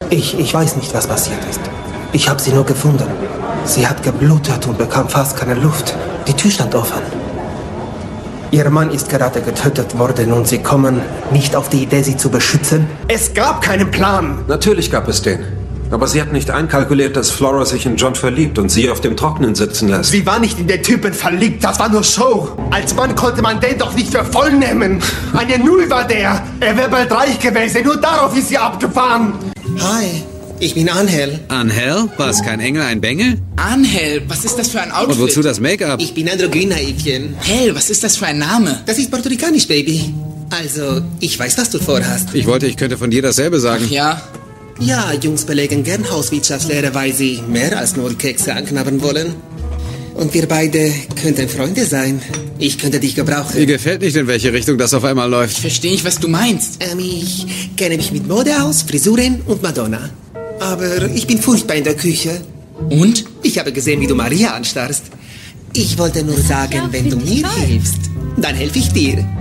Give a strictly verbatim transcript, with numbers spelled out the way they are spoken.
Ich, ich weiß nicht, was passiert ist. Ich habe sie nur gefunden. Sie hat geblutet und bekam fast keine Luft. Die Tür stand offen. Ihr Mann ist gerade getötet worden und Sie kommen nicht auf die Idee, sie zu beschützen? Es gab keinen Plan! Natürlich gab es den. Aber sie hat nicht einkalkuliert, dass Flora sich in John verliebt und sie auf dem Trockenen sitzen lässt. Sie war nicht in den Typen verliebt, das war nur Show. Als Mann konnte man den doch nicht für voll nehmen. Eine Null war der. Er wäre bald reich gewesen, nur darauf ist sie abgefahren. Hi, ich bin Angel. Angel? Was, kein Engel, ein Bengel? Angel, was ist das für ein Outfit? Und wozu das Make-up? Ich bin Androgyna-Äffchen. Hell, was ist das für ein Name? Das ist puerto-ricanisch, Baby. Also, ich weiß, was du vorhast. Ich wollte, ich könnte von dir dasselbe sagen. Ach ja? Ja, Jungs belegen gern Hauswirtschaftslehre, weil sie mehr als nur Kekse anknabbern wollen. Und wir beide könnten Freunde sein. Ich könnte dich gebrauchen. Mir gefällt nicht, in welche Richtung das auf einmal läuft. Ich verstehe nicht, was du meinst. Ähm, ich kenne mich mit Mode aus, Frisuren und Madonna. Aber ich bin furchtbar in der Küche. Und? Ich habe gesehen, wie du Maria anstarrst. Ich wollte nur sagen, wenn du mir hilfst, dann helfe ich dir.